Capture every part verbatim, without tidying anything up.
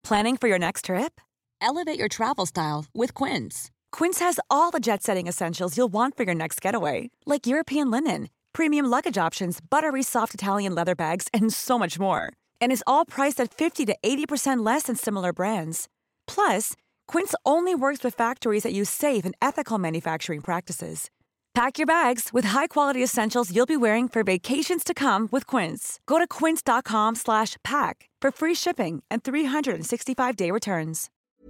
Planning for your next trip? Elevate your travel style with Quince. Quince has all the jet-setting essentials you'll want for your next getaway, like European linen, premium luggage options, buttery soft Italian leather bags, and so much more. And is all priced at fifty to eighty percent less than similar brands. Plus, Quince only works with factories that use safe and ethical manufacturing practices. Pack your bags with high-quality essentials you'll be wearing for vacations to come with Quince. Go to quince.com slash pack for free shipping and three sixty-five day returns.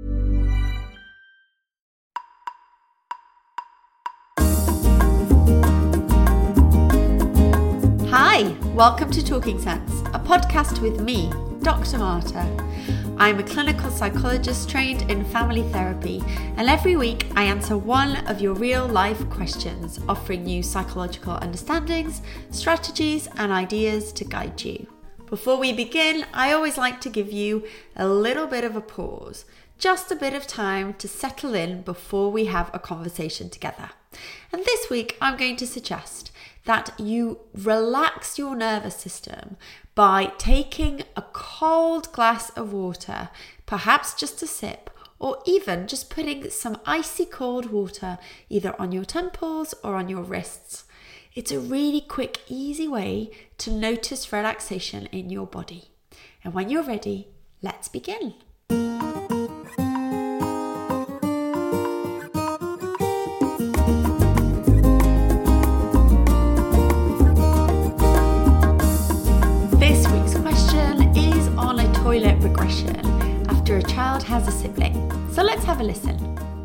Hi, welcome to Talking Sense, a podcast with me, Doctor Marta. I'm a clinical psychologist trained in family therapy, and every week I answer one of your real-life questions, offering you psychological understandings, strategies, and ideas to guide you. Before we begin, I always like to give you a little bit of a pause, just a bit of time to settle in before we have a conversation together. And this week I'm going to suggest that you relax your nervous system by taking a cold glass of water, perhaps just a sip, or even just putting some icy cold water either on your temples or on your wrists. It's a really quick, easy way to notice relaxation in your body. And when you're ready, let's begin. This week's question is on a toilet regression after a child has a sibling. So let's have a listen.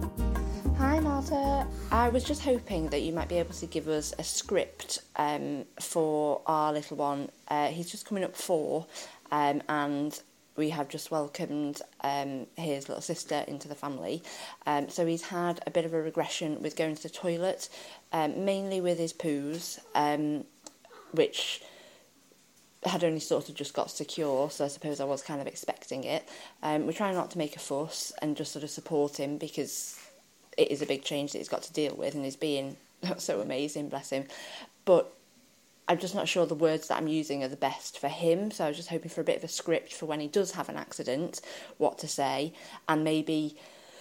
Hi Marta, I was just hoping that you might be able to give us a script um, for our little one. Uh, he's just coming up four um, and we have just welcomed um, his little sister into the family. Um, so he's had a bit of a regression with going to the toilet, um, mainly with his poos, um, which had only sort of just got secure, so I suppose I was kind of expecting it. Um, we're trying not to make a fuss and just sort of support him because it is a big change that he's got to deal with, and he's being so amazing, bless him. But I'm just not sure the words that I'm using are the best for him, so I was just hoping for a bit of a script for when he does have an accident, what to say, and maybe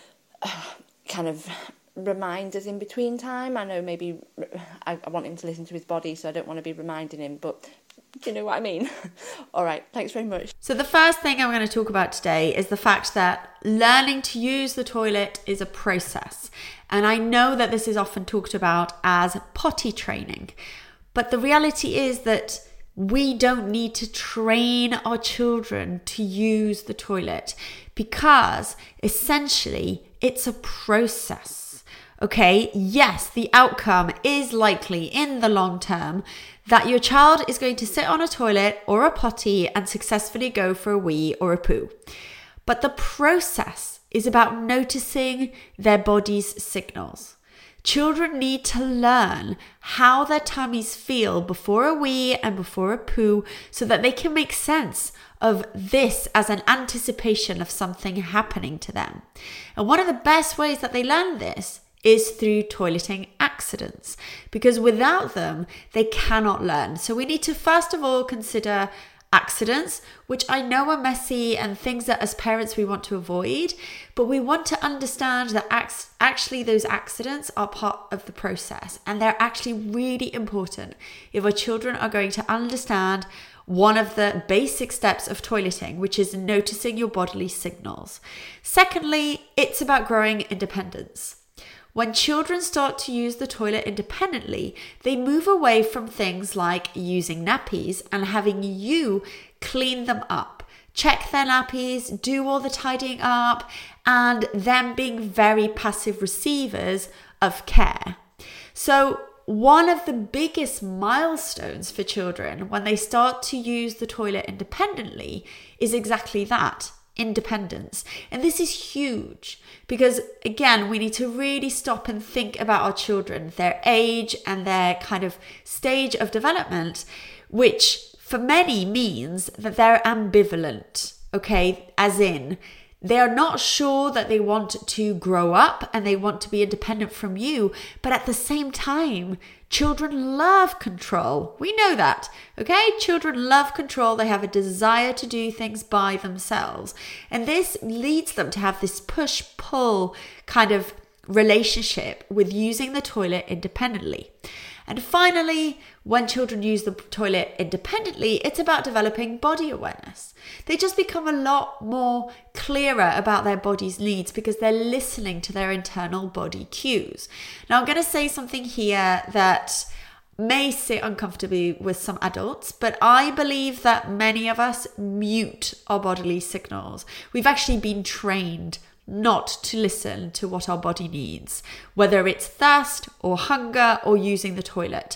uh, kind of reminders in between time. I know maybe I, I want him to listen to his body, so I don't want to be reminding him, but do you know what I mean? All right, thanks very much. So the first thing I'm going to talk about today is the fact that learning to use the toilet is a process. And I know that this is often talked about as potty training, but the reality is that we don't need to train our children to use the toilet because essentially it's a process. Okay, yes, the outcome is likely in the long term that your child is going to sit on a toilet or a potty and successfully go for a wee or a poo. But the process is about noticing their body's signals. Children need to learn how their tummies feel before a wee and before a poo so that they can make sense of this as an anticipation of something happening to them. And one of the best ways that they learn this is through toileting accidents, because without them, they cannot learn. So we need to first of all consider accidents, which I know are messy and things that as parents we want to avoid, but we want to understand that actually those accidents are part of the process and they're actually really important if our children are going to understand one of the basic steps of toileting, which is noticing your bodily signals. Secondly, it's about growing independence. When children start to use the toilet independently, they move away from things like using nappies and having you clean them up, check their nappies, do all the tidying up, and them being very passive receivers of care. So one of the biggest milestones for children when they start to use the toilet independently is exactly that. Independence. And this is huge because, again, we need to really stop and think about our children, their age and their kind of stage of development, which for many means that they're ambivalent, okay? As in, they are not sure that they want to grow up and they want to be independent from you, but at the same time, Children love control. We know that, okay? Children love control. They have a desire to do things by themselves. And this leads them to have this push-pull kind of relationship with using the toilet independently. And finally, when children use the toilet independently, it's about developing body awareness. They just become a lot more clearer about their body's needs because they're listening to their internal body cues. Now, I'm going to say something here that may sit uncomfortably with some adults, but I believe that many of us mute our bodily signals. We've actually been trained not to listen to what our body needs, whether it's thirst or hunger or using the toilet.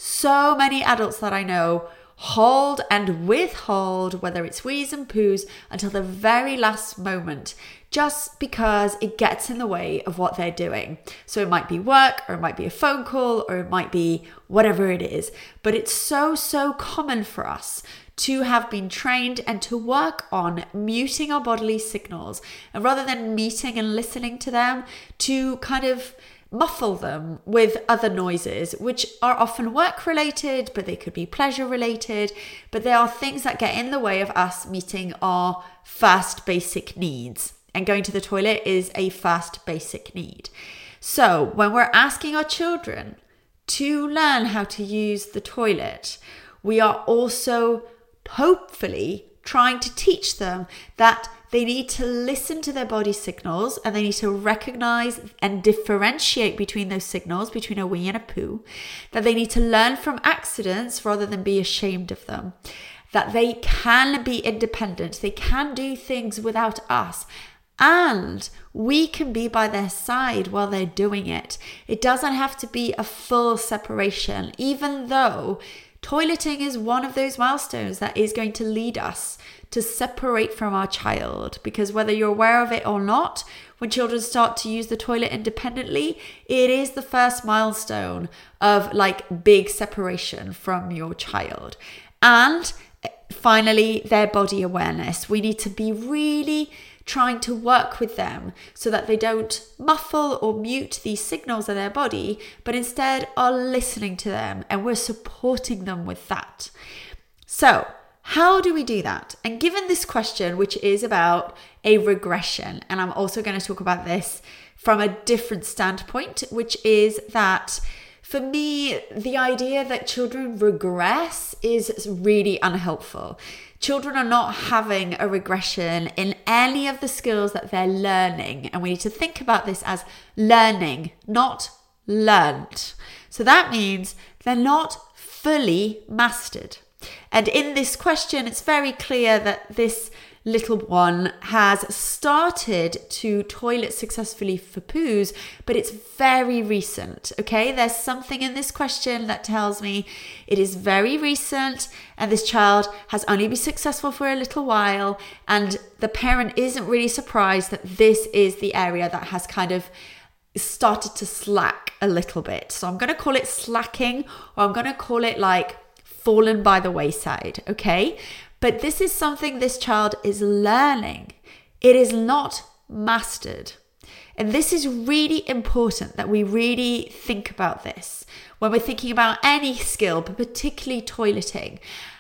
So many adults that I know hold and withhold, whether it's wheeze and poos, until the very last moment, just because it gets in the way of what they're doing. So it might be work, or it might be a phone call, or it might be whatever it is. But it's so, so common for us to have been trained and to work on muting our bodily signals. And rather than meeting and listening to them, to kind of muffle them with other noises, which are often work related, but they could be pleasure related. But they are things that get in the way of us meeting our first basic needs. And going to the toilet is a first basic need. So when we're asking our children to learn how to use the toilet, we are also hopefully trying to teach them that they need to listen to their body signals and they need to recognize and differentiate between those signals, between a wee and a poo, that they need to learn from accidents rather than be ashamed of them, that they can be independent, they can do things without us, and we can be by their side while they're doing it. It doesn't have to be a full separation, even though toileting is one of those milestones that is going to lead us to separate from our child, because whether you're aware of it or not, when children start to use the toilet independently, it is the first milestone of like big separation from your child. And finally, their body awareness. We need to be really trying to work with them so that they don't muffle or mute these signals in their body, but instead are listening to them, and we're supporting them with that. So how do we do that? And given this question, which is about a regression, and I'm also going to talk about this from a different standpoint, which is that for me, the idea that children regress is really unhelpful. Children are not having a regression in any of the skills that they're learning. And we need to think about this as learning, not learned. So that means they're not fully mastered. And in this question, it's very clear that this little one has started to toilet successfully for poos, but it's very recent, okay? There's something in this question that tells me it is very recent and this child has only been successful for a little while, and the parent isn't really surprised that this is the area that has kind of started to slack a little bit. So I'm going to call it slacking, or I'm going to call it like fallen by the wayside, okay? But this is something this child is learning. It is not mastered. And this is really important that we really think about this when we're thinking about any skill, but particularly toileting.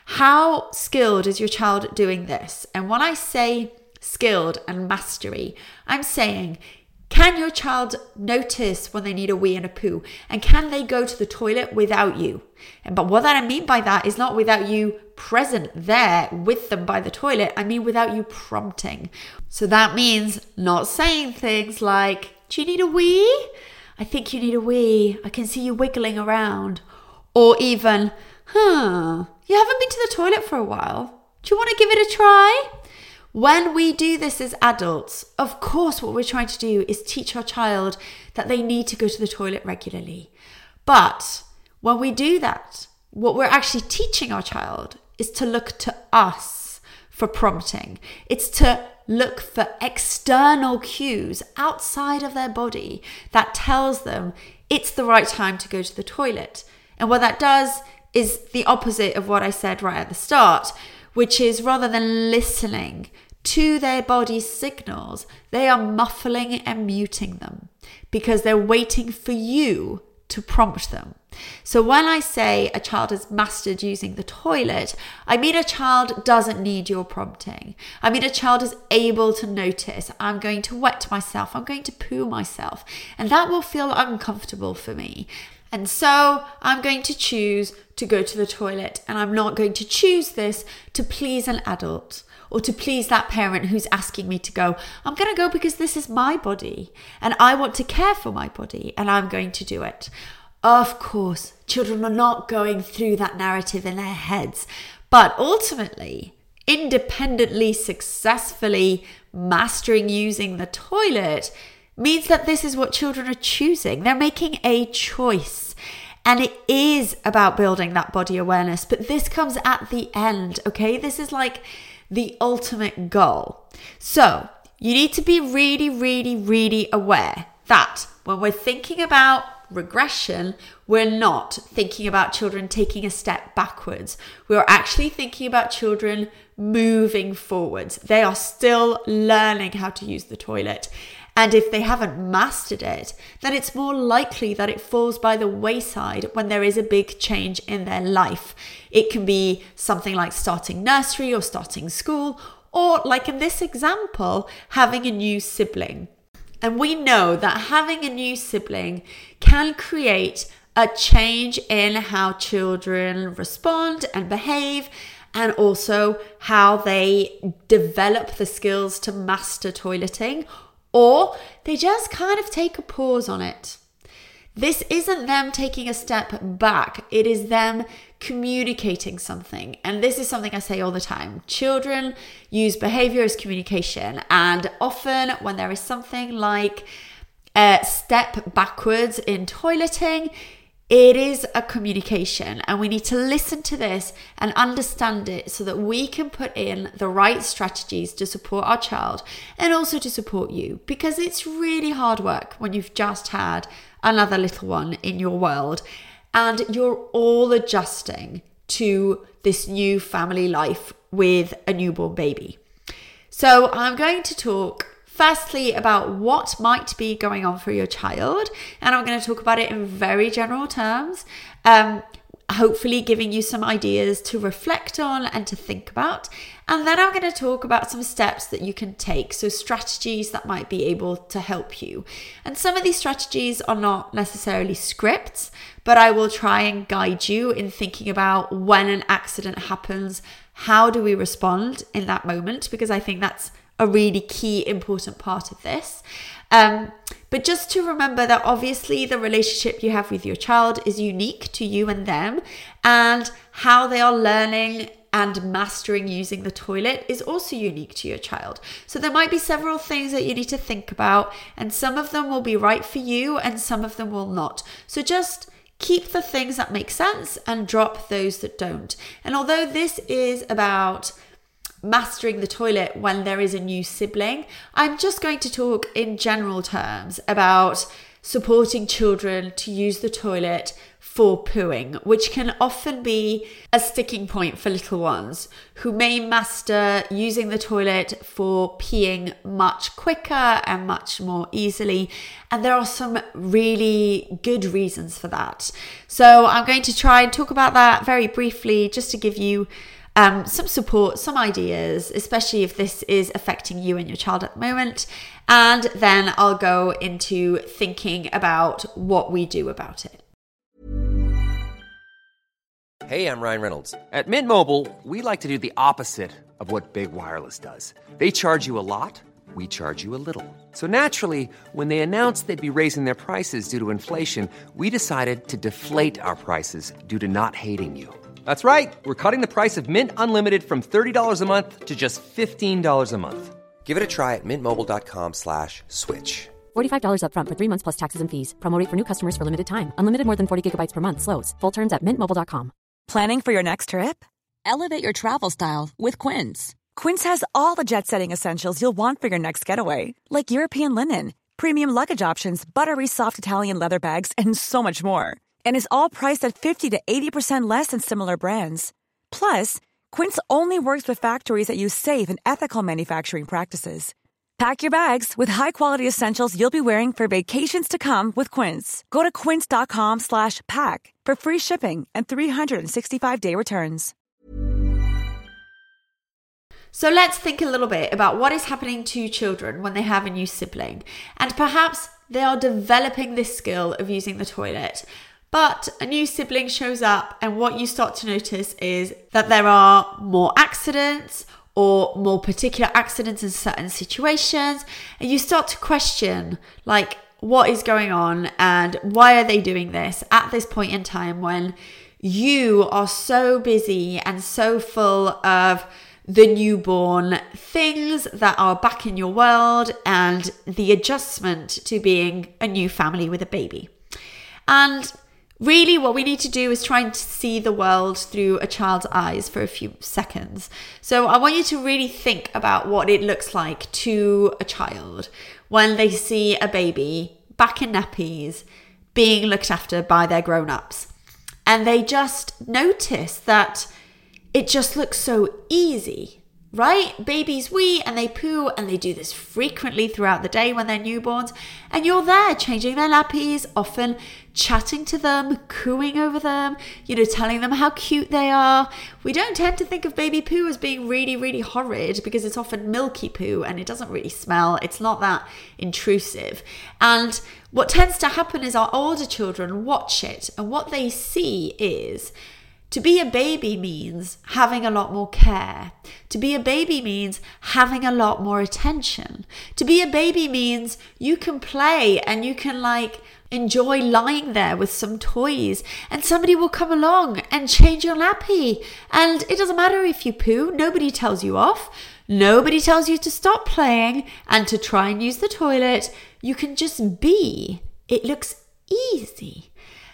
How skilled is your child doing this? And when I say skilled and mastery, I'm saying, can your child notice when they need a wee and a poo? And can they go to the toilet without you? And but what I mean by that is not without you present there with them by the toilet. I mean without you prompting. So that means not saying things like, do you need a wee? I think you need a wee. I can see you wiggling around. Or even, huh, you haven't been to the toilet for a while. Do you want to give it a try? When we do this as adults, of course, what we're trying to do is teach our child that they need to go to the toilet regularly. But when we do that, what we're actually teaching our child is to look to us for prompting. It's to look for external cues outside of their body that tells them it's the right time to go to the toilet. And what that does is the opposite of what I said right at the start, which is rather than listening to their body's signals, they are muffling and muting them because they're waiting for you to prompt them. So when I say a child has mastered using the toilet, I mean a child doesn't need your prompting. I mean a child is able to notice, I'm going to wet myself, I'm going to poo myself, and that will feel uncomfortable for me. And so I'm going to choose to go to the toilet, and I'm not going to choose this to please an adult or to please that parent who's asking me to go. I'm going to go because this is my body and I want to care for my body, and I'm going to do it. Of course, children are not going through that narrative in their heads, but ultimately, independently, successfully mastering using the toilet means that this is what children are choosing. They're making a choice, and it is about building that body awareness, but this comes at the end, okay? This is like the ultimate goal. So you need to be really, really, really aware that when we're thinking about regression, we're not thinking about children taking a step backwards. We're actually thinking about children moving forwards. They are still learning how to use the toilet. And if they haven't mastered it, then it's more likely that it falls by the wayside when there is a big change in their life. It can be something like starting nursery or starting school, or like in this example, having a new sibling. And we know that having a new sibling can create a change in how children respond and behave, and also how they develop the skills to master toileting, or they just kind of take a pause on it. This isn't them taking a step back. It is them communicating something. And this is something I say all the time. Children use behavior as communication. And often when there is something like a step backwards in toileting, it is a communication, and we need to listen to this and understand it so that we can put in the right strategies to support our child and also to support you, because it's really hard work when you've just had another little one in your world and you're all adjusting to this new family life with a newborn baby. So I'm going to talk firstly about what might be going on for your child, and I'm going to talk about it in very general terms, um, hopefully giving you some ideas to reflect on and to think about. And then I'm going to talk about some steps that you can take, so strategies that might be able to help you. And some of these strategies are not necessarily scripts, but I will try and guide you in thinking about when an accident happens, how do we respond in that moment, because I think that's a really key important part of this. Um, but just to remember that obviously the relationship you have with your child is unique to you and them, and how they are learning and mastering using the toilet is also unique to your child. So there might be several things that you need to think about, and some of them will be right for you and some of them will not. So just keep the things that make sense and drop those that don't. And although this is about mastering the toilet when there is a new sibling, I'm just going to talk in general terms about supporting children to use the toilet for pooing, which can often be a sticking point for little ones who may master using the toilet for peeing much quicker and much more easily. And there are some really good reasons for that. So I'm going to try and talk about that very briefly, just to give you Um, some support, some ideas, especially if this is affecting you and your child at the moment. And then I'll go into thinking about what we do about it. Hey, I'm Ryan Reynolds. At Mint Mobile, we like to do the opposite of what Big Wireless does. They charge you a lot, we charge you a little. So naturally, when they announced they'd be raising their prices due to inflation, we decided to deflate our prices due to not hating you. That's right. We're cutting the price of Mint Unlimited from thirty dollars a month to just fifteen dollars a month. Give it a try at mintmobile.com slash switch. forty-five dollars up front for three months plus taxes and fees. Promo rate for new customers for limited time. Unlimited more than forty gigabytes per month. Slows full terms at mint mobile dot com. Planning for your next trip? Elevate your travel style with Quince. Quince has all the jet-setting essentials you'll want for your next getaway, like European linen, premium luggage options, buttery soft Italian leather bags, and so much more. And is all priced at fifty to eighty percent less than similar brands. Plus, Quince only works with factories that use safe and ethical manufacturing practices. Pack your bags with high-quality essentials you'll be wearing for vacations to come with Quince. Go to quince.com slash pack for free shipping and three sixty-five day returns. So let's think a little bit about what is happening to children when they have a new sibling. And perhaps they are developing this skill of using the toilet. But a new sibling shows up, and what you start to notice is that there are more accidents or more particular accidents in certain situations. And you start to question, like, what is going on and why are they doing this at this point in time when you are so busy and so full of the newborn, things that are back in your world, and the adjustment to being a new family with a baby. And really what we need to do is try and see the world through a child's eyes for a few seconds. So I want you to really think about what it looks like to a child when they see a baby back in nappies being looked after by their grown-ups. And they just notice that it just looks so easy, right? Babies wee and they poo, and they do this frequently throughout the day when they're newborns. And you're there changing their nappies, often chatting to them, cooing over them, you know, telling them how cute they are. We don't tend to think of baby poo as being really, really horrid because it's often milky poo and it doesn't really smell. It's not that intrusive. And what tends to happen is our older children watch it, and what they see is to be a baby means having a lot more care. To be a baby means having a lot more attention. To be a baby means you can play and you can like enjoy lying there with some toys, and somebody will come along and change your nappy. And it doesn't matter if you poo, nobody tells you off. Nobody tells you to stop playing and to try and use the toilet. You can just be. It looks easy.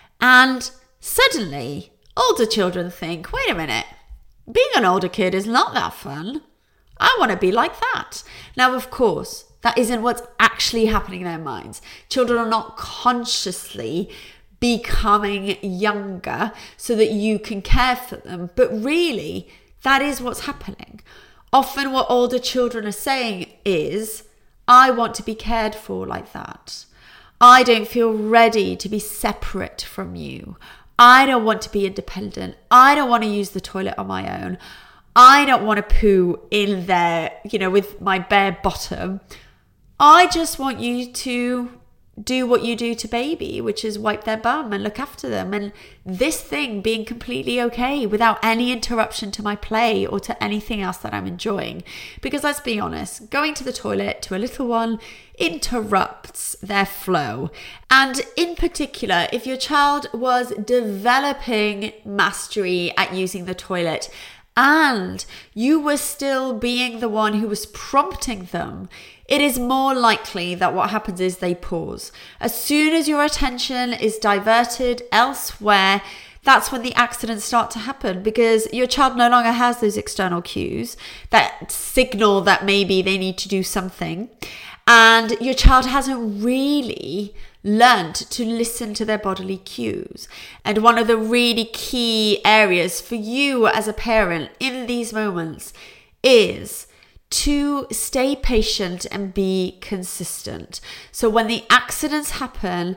And suddenly, older children think, wait a minute, being an older kid is not that fun. I want to be like that. Now, of course, that isn't what's actually happening in their minds. Children are not consciously becoming younger so that you can care for them. But really, that is what's happening. Often what older children are saying is, I want to be cared for like that. I don't feel ready to be separate from you. I don't want to be independent. I don't want to use the toilet on my own. I don't want to poo in there, you know, with my bare bottom. I just want you to do what you do to baby, which is wipe their bum and look after them. And this thing being completely okay without any interruption to my play or to anything else that I'm enjoying. Because let's be honest, going to the toilet to a little one interrupts their flow. And in particular, if your child was developing mastery at using the toilet and you were still being the one who was prompting them, it is more likely that what happens is they pause. As soon as your attention is diverted elsewhere, that's when the accidents start to happen, because your child no longer has those external cues that signal that maybe they need to do something. And your child hasn't really learned to listen to their bodily cues. And one of the really key areas for you as a parent in these moments is to stay patient and be consistent. So when the accidents happen,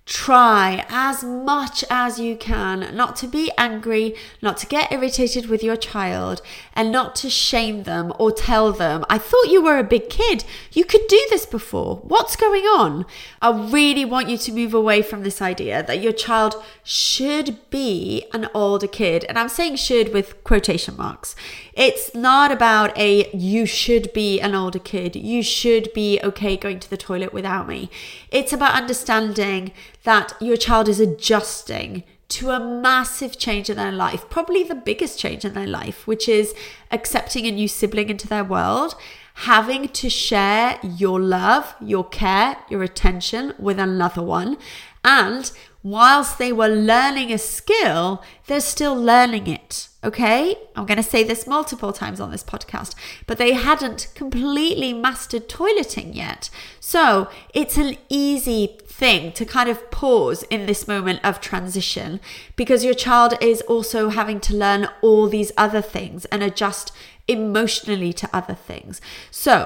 try as much as you can not to be angry, not to get irritated with your child, and not to shame them or tell them, I thought you were a big kid. You could do this before. What's going on? I really want you to move away from this idea that your child should be an older kid. And I'm saying should with quotation marks. It's not about a you should be an older kid. You should be okay going to the toilet without me. It's about understanding that your child is adjusting to a massive change in their life, probably the biggest change in their life, which is accepting a new sibling into their world, having to share your love, your care, your attention with another one. And whilst they were learning a skill, they're still learning it. Okay, I'm going to say this multiple times on this podcast, but they hadn't completely mastered toileting yet. So it's an easy thing to kind of pause in this moment of transition, because your child is also having to learn all these other things and adjust emotionally to other things. So the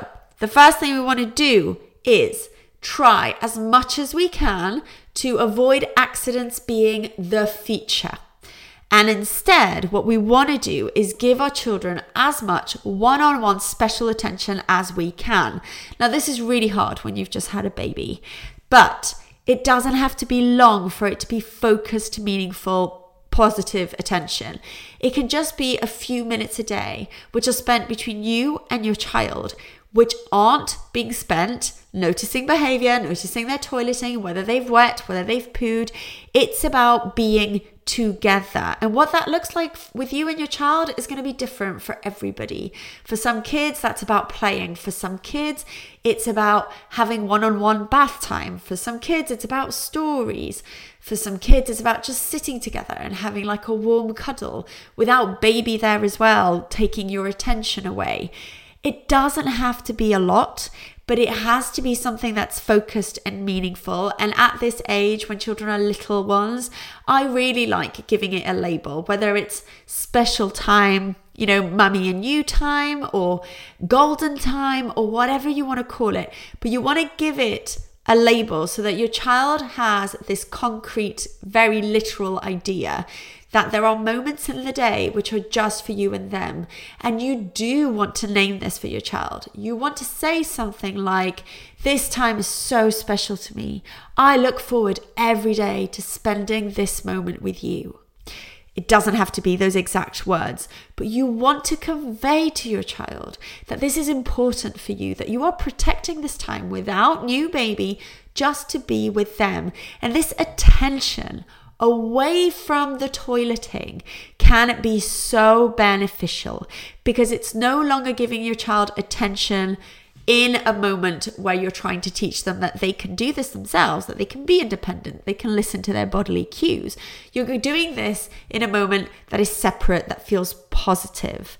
the first thing we want to do is try as much as we can to avoid accidents being the feature. And instead, what we want to do is give our children as much one-on-one special attention as we can. Now, this is really hard when you've just had a baby, but it doesn't have to be long for it to be focused, meaningful, positive attention. It can just be a few minutes a day, which are spent between you and your child, which aren't being spent noticing behavior, noticing their toileting, whether they've wet, whether they've pooed. It's about being together. And what that looks like with you and your child is going to be different for everybody. For some kids, that's about playing. For some kids, it's about having one-on-one bath time. For some kids, it's about stories. For some kids, it's about just sitting together and having like a warm cuddle without baby there as well, taking your attention away. It doesn't have to be a lot, but it has to be something that's focused and meaningful. And at this age, when children are little ones, I really like giving it a label, whether it's special time, you know, mummy and you time, or golden time, or whatever you want to call it. But you want to give it a label so that your child has this concrete, very literal idea that there are moments in the day which are just for you and them. And you do want to name this for your child. You want to say something like, this time is so special to me. I look forward every day to spending this moment with you. It doesn't have to be those exact words, but you want to convey to your child that this is important for you, that you are protecting this time without new baby just to be with them. And this attention away from the toileting can be so beneficial because it's no longer giving your child attention in a moment where you're trying to teach them that they can do this themselves, that they can be independent, they can listen to their bodily cues. You're doing this in a moment that is separate, that feels positive.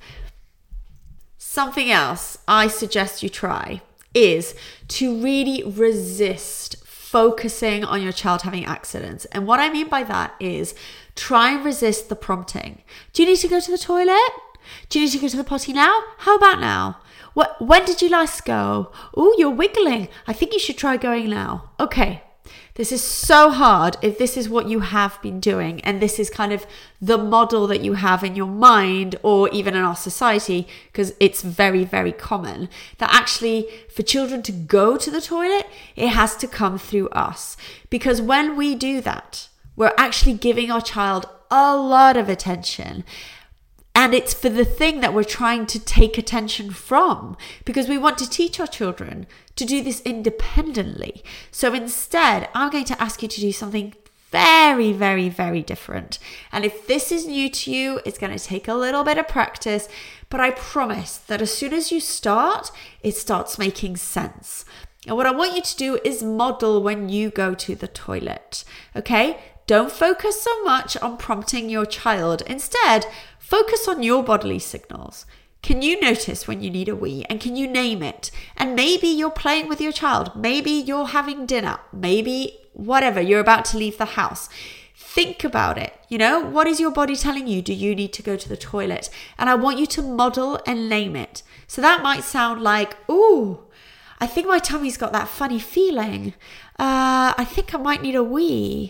Something else I suggest you try is to really resist focusing on your child having accidents. And what I mean by that is try and resist the prompting. Do you need to go to the toilet? Do you need to go to the potty now? How about now? What, when did you last go? Oh, you're wiggling. I think you should try going now. Okay. This is so hard if this is what you have been doing and this is kind of the model that you have in your mind or even in our society, because it's very, very common that actually for children to go to the toilet, it has to come through us. Because when we do that, we're actually giving our child a lot of attention. And it's for the thing that we're trying to take attention from, because we want to teach our children to do this independently. So instead, I'm going to ask you to do something very, very, very different. And if this is new to you, it's going to take a little bit of practice, but I promise that as soon as you start, it starts making sense. And what I want you to do is model when you go to the toilet, okay? Don't focus so much on prompting your child. Instead, focus on your bodily signals. Can you notice when you need a wee, and can you name it? And maybe you're playing with your child. Maybe you're having dinner. Maybe whatever, you're about to leave the house. Think about it. You know, what is your body telling you? Do you need to go to the toilet? And I want you to model and name it. So that might sound like, ooh, I think my tummy's got that funny feeling. Uh, I think I might need a wee.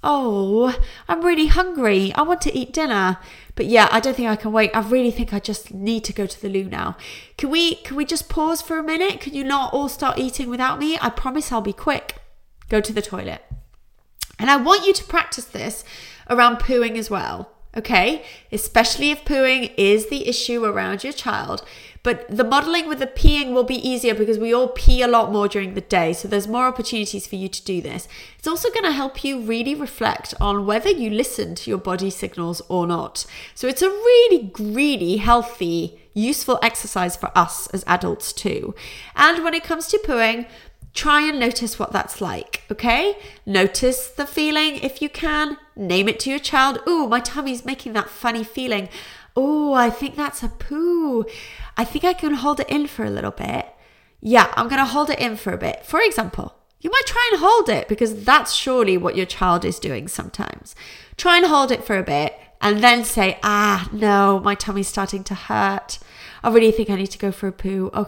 Oh, I'm really hungry. I want to eat dinner. But yeah, I don't think I can wait. I really think I just need to go to the loo now. Can we can we just pause for a minute? Can you not all start eating without me? I promise I'll be quick. Go to the toilet. And I want you to practice this around pooing as well, okay? Especially if pooing is the issue around your child. But the modeling with the peeing will be easier because we all pee a lot more during the day. So there's more opportunities for you to do this. It's also going to help you really reflect on whether you listen to your body signals or not. So it's a really, really healthy, useful exercise for us as adults too. And when it comes to pooing, try and notice what that's like, okay? Notice the feeling if you can. Name it to your child. Ooh, my tummy's making that funny feeling. Oh, I think that's a poo. I think I can hold it in for a little bit. Yeah, I'm going to hold it in for a bit. For example, you might try and hold it because that's surely what your child is doing sometimes. Try and hold it for a bit and then say, ah, no, my tummy's starting to hurt. I really think I need to go for a poo. Okay,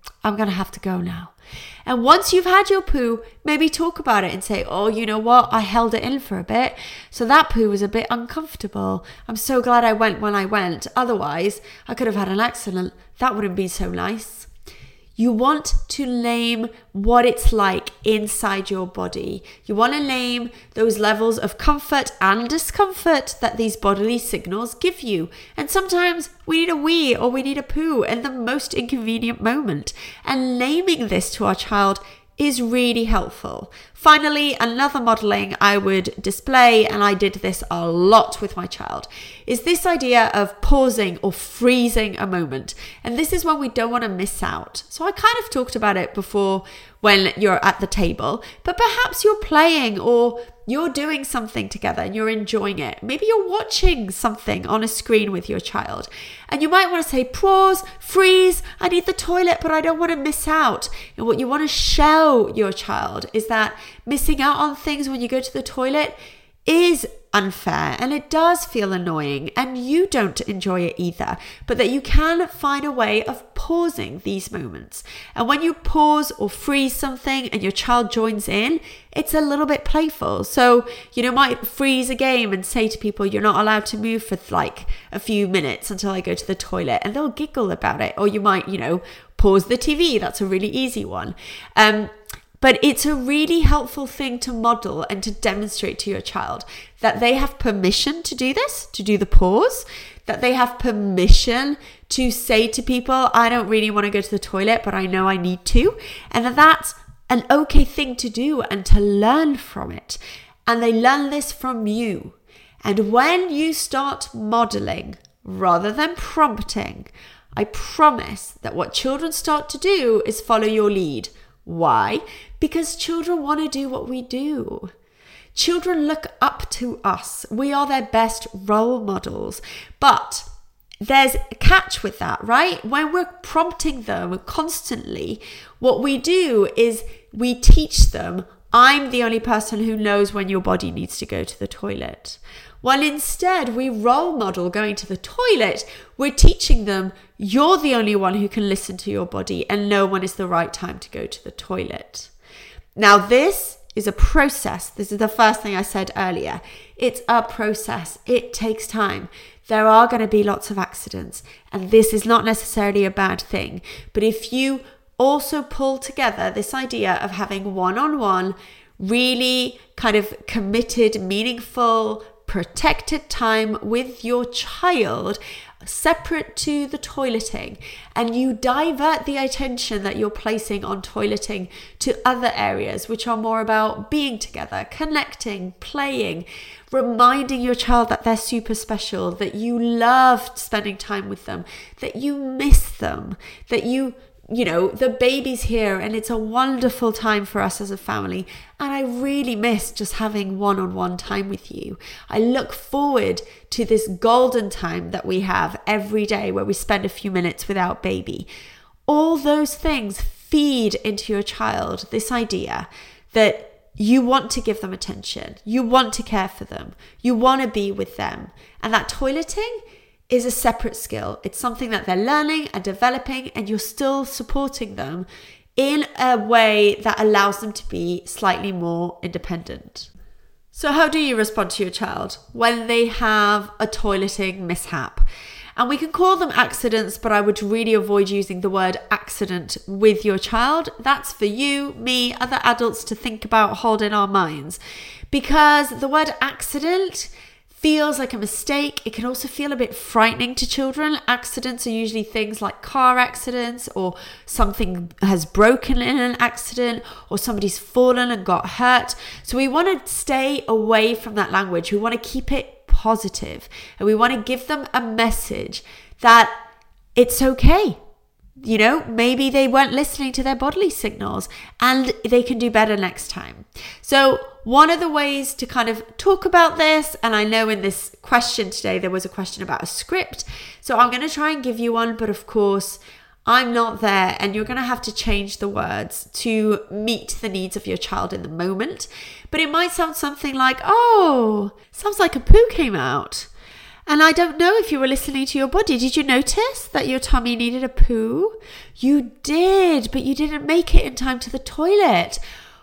I'm going to have to go now. And once you've had your poo, maybe talk about it and say, oh, you know what? I held it in for a bit. So that poo was a bit uncomfortable. I'm so glad I went when I went. Otherwise, I could have had an accident. That wouldn't be so nice. You want to name what it's like inside your body. You want to name those levels of comfort and discomfort that these bodily signals give you. And sometimes we need a wee or we need a poo in the most inconvenient moment. And naming this to our child is really helpful. Finally, another modeling I would display, and I did this a lot with my child, is this idea of pausing or freezing a moment. And this is when we don't want to miss out. So I kind of talked about it before when you're at the table, but perhaps you're playing or you're doing something together and you're enjoying it. Maybe you're watching something on a screen with your child and you might want to say, pause, freeze, I need the toilet, but I don't want to miss out. And what you want to show your child is that missing out on things when you go to the toilet is unfair and it does feel annoying and you don't enjoy it either, but that you can find a way of pausing these moments. And when you pause or freeze something and your child joins in, it's a little bit playful. So, you know, might freeze a game and say to people, you're not allowed to move for like a few minutes until I go to the toilet, and they'll giggle about it. Or you might, you know, pause the T V. That's a really easy one. Um, But it's a really helpful thing to model and to demonstrate to your child that they have permission to do this, to do the pause, that they have permission to say to people, I don't really want to go to the toilet, but I know I need to. And that that's an okay thing to do and to learn from it. And they learn this from you. And when you start modeling rather than prompting, I promise that what children start to do is follow your lead. Why? Because children want to do what we do. Children look up to us. We are their best role models. But there's a catch with that, right? When we're prompting them constantly, what we do is we teach them, I'm the only person who knows when your body needs to go to the toilet. While instead we role model going to the toilet, we're teaching them, you're the only one who can listen to your body and know when is the right time to go to the toilet. Now, this is a process. This is the first thing I said earlier. It's a process. It takes time. There are going to be lots of accidents, and this is not necessarily a bad thing. But if you also pull together this idea of having one-on-one, really kind of committed, meaningful, protected time with your child, separate to the toileting, and you divert the attention that you're placing on toileting to other areas which are more about being together, connecting, playing, reminding your child that they're super special, that you loved spending time with them, that you miss them, that you you know, the baby's here and it's a wonderful time for us as a family. And I really miss just having one-on-one time with you. I look forward to this golden time that we have every day where we spend a few minutes without baby. All those things feed into your child this idea that you want to give them attention. You want to care for them. You want to be with them. And that toileting is a separate skill. It's something that they're learning and developing, and you're still supporting them in a way that allows them to be slightly more independent. So how do you respond to your child when they have a toileting mishap? And we can call them accidents, but I would really avoid using the word accident with your child. That's for you, me, other adults to think about, hold in our minds. Because the word accident feels like a mistake. It can also feel a bit frightening to children. Accidents are usually things like car accidents, or something has broken in an accident, or somebody's fallen and got hurt. So we want to stay away from that language. We want to keep it positive, and we want to give them a message that it's okay. You know, maybe they weren't listening to their bodily signals and they can do better next time. So one of the ways to kind of talk about this, and I know in this question today, there was a question about a script. So I'm going to try and give you one, but of course, I'm not there, and you're going to have to change the words to meet the needs of your child in the moment. But it might sound something like, oh, sounds like a poo came out. And I don't know if you were listening to your body. Did you notice that your tummy needed a poo? You did, but you didn't make it in time to the toilet.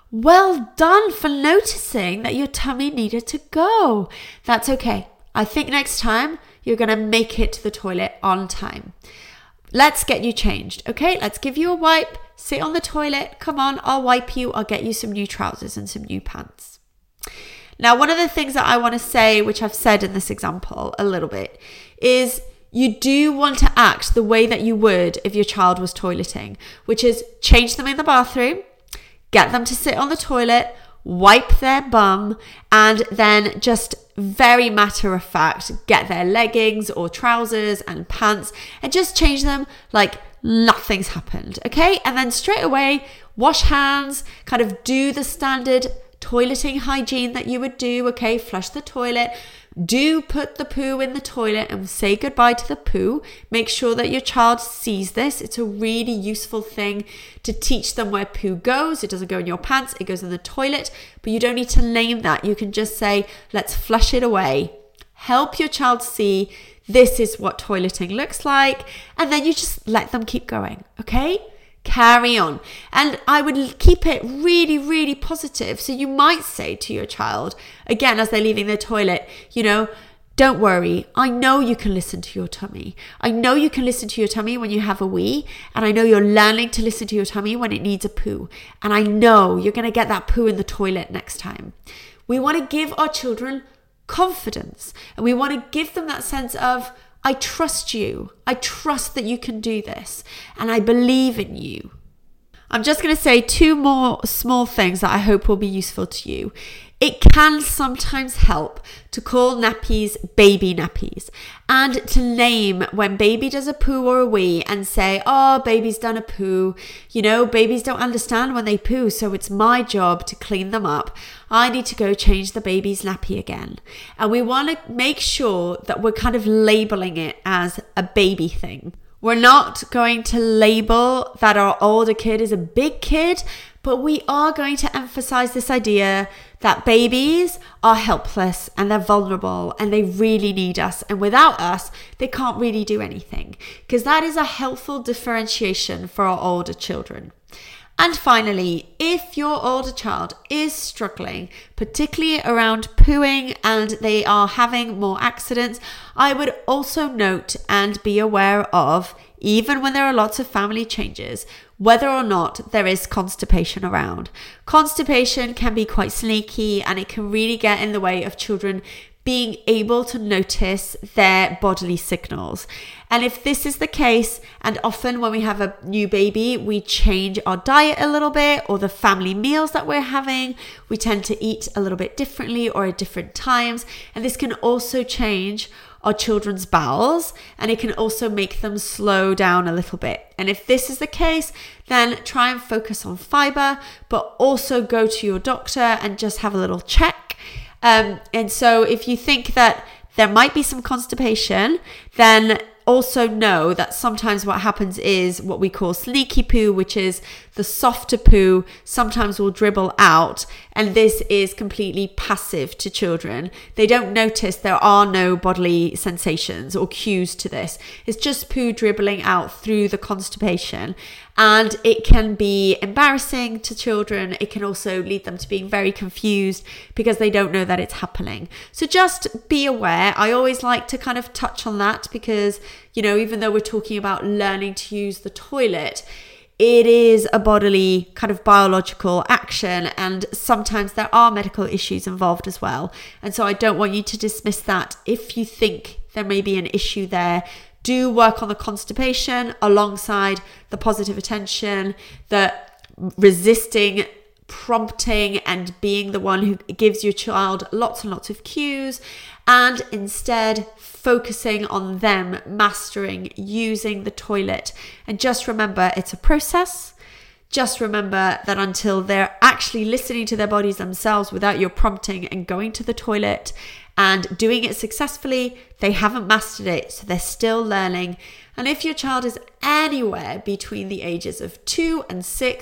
Well done for noticing that your tummy needed to go. That's okay. I think next time you're going to make it to the toilet on time. Let's get you changed, okay? Let's give you a wipe. Sit on the toilet. Come on, I'll wipe you. I'll get you some new trousers and some new pants. Now, one of the things that I want to say, which I've said in this example a little bit, is you do want to act the way that you would if your child was toileting, which is change them in the bathroom, get them to sit on the toilet, wipe their bum, and then just very matter of fact, get their leggings or trousers and pants and just change them like nothing's happened, okay? And then straight away, wash hands, kind of do the standard toileting hygiene that you would do, okay? Flush the toilet. Do put the poo in the toilet and say goodbye to the poo. Make sure that your child sees this. It's a really useful thing to teach them where poo goes. It doesn't go in your pants, it goes in the toilet, but you don't need to name that. You can just say, let's flush it away. Help your child see this is what toileting looks like, and then you just let them keep going, okay? Carry on. And I would keep it really, really positive. So you might say to your child, again, as they're leaving the toilet, you know, don't worry. I know you can listen to your tummy. I know you can listen to your tummy when you have a wee. And I know you're learning to listen to your tummy when it needs a poo. And I know you're going to get that poo in the toilet next time. We want to give our children confidence. And we want to give them that sense of, I trust you. I trust that you can do this. And I believe in you. I'm just going to say two more small things that I hope will be useful to you. It can sometimes help to call nappies baby nappies and to name when baby does a poo or a wee and say, oh, baby's done a poo. You know, babies don't understand when they poo, so it's my job to clean them up. I need to go change the baby's nappy again. And we want to make sure that we're kind of labeling it as a baby thing. We're not going to label that our older kid is a big kid, but we are going to emphasize this idea that babies are helpless and they're vulnerable and they really need us. And without us, they can't really do anything, because that is a helpful differentiation for our older children. And finally, if your older child is struggling, particularly around pooing and they are having more accidents, I would also note and be aware of, even when there are lots of family changes, whether or not there is constipation around. Constipation can be quite sneaky and it can really get in the way of children being able to notice their bodily signals. And if this is the case, and often when we have a new baby, we change our diet a little bit, or the family meals that we're having, we tend to eat a little bit differently or at different times. And this can also change our children's bowels, and it can also make them slow down a little bit. And if this is the case, then try and focus on fiber, but also go to your doctor and just have a little check. Um, and so if you think that there might be some constipation, then also know that sometimes what happens is what we call sneaky poo, which is the softer poo sometimes will dribble out, and this is completely passive to children. They don't notice, there are no bodily sensations or cues to this. It's just poo dribbling out through the constipation, and it can be embarrassing to children. It can also lead them to being very confused because they don't know that it's happening. So just be aware. I always like to kind of touch on that because, you know, even though we're talking about learning to use the toilet, it is a bodily kind of biological action, and sometimes there are medical issues involved as well. And so I don't want you to dismiss that. If you think there may be an issue there, do work on the constipation alongside the positive attention, the resisting prompting and being the one who gives your child lots and lots of cues, and instead focusing on them mastering using the toilet. And just remember, it's a process. Just remember that until they're actually listening to their bodies themselves without your prompting and going to the toilet and doing it successfully, they haven't mastered it, so they're still learning. And if your child is anywhere between the ages of two and six,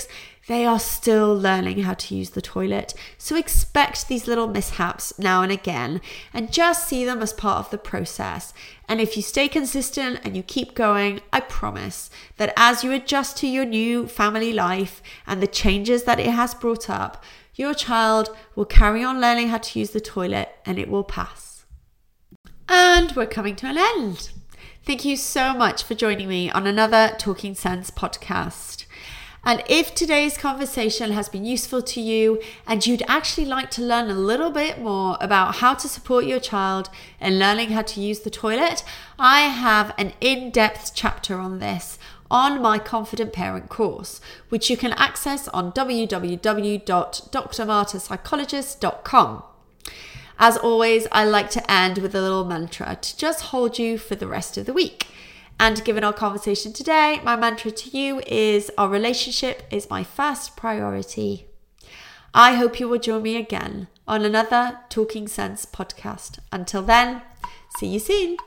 they are still learning how to use the toilet. So expect these little mishaps now and again and just see them as part of the process. And if you stay consistent and you keep going, I promise that as you adjust to your new family life and the changes that it has brought up, your child will carry on learning how to use the toilet and it will pass. And we're coming to an end. Thank you so much for joining me on another Talking Sense podcast. And if today's conversation has been useful to you and you'd actually like to learn a little bit more about how to support your child in learning how to use the toilet, I have an in-depth chapter on this on my Confident Parent course, which you can access on w w w dot d r marta psychologist dot com. As always, I like to end with a little mantra to just hold you for the rest of the week. And given our conversation today, my mantra to you is our relationship is my first priority. I hope you will join me again on another Talking Sense podcast. Until then, see you soon.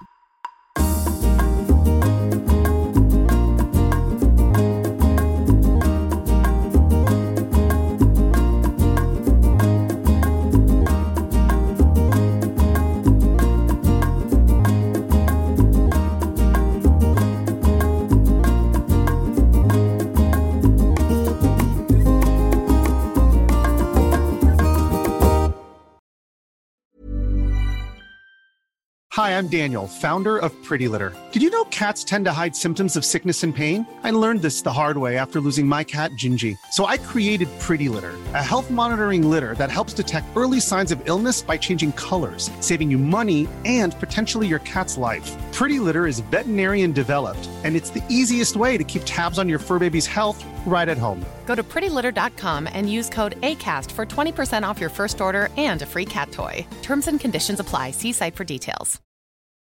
Hi, I'm Daniel, founder of Pretty Litter. Did you know cats tend to hide symptoms of sickness and pain? I learned this the hard way after losing my cat, Gingy. So I created Pretty Litter, a health monitoring litter that helps detect early signs of illness by changing colors, saving you money and potentially your cat's life. Pretty Litter is veterinarian developed, and it's the easiest way to keep tabs on your fur baby's health right at home. Go to pretty litter dot com and use code ACAST for twenty percent off your first order and a free cat toy. Terms and conditions apply. See site for details.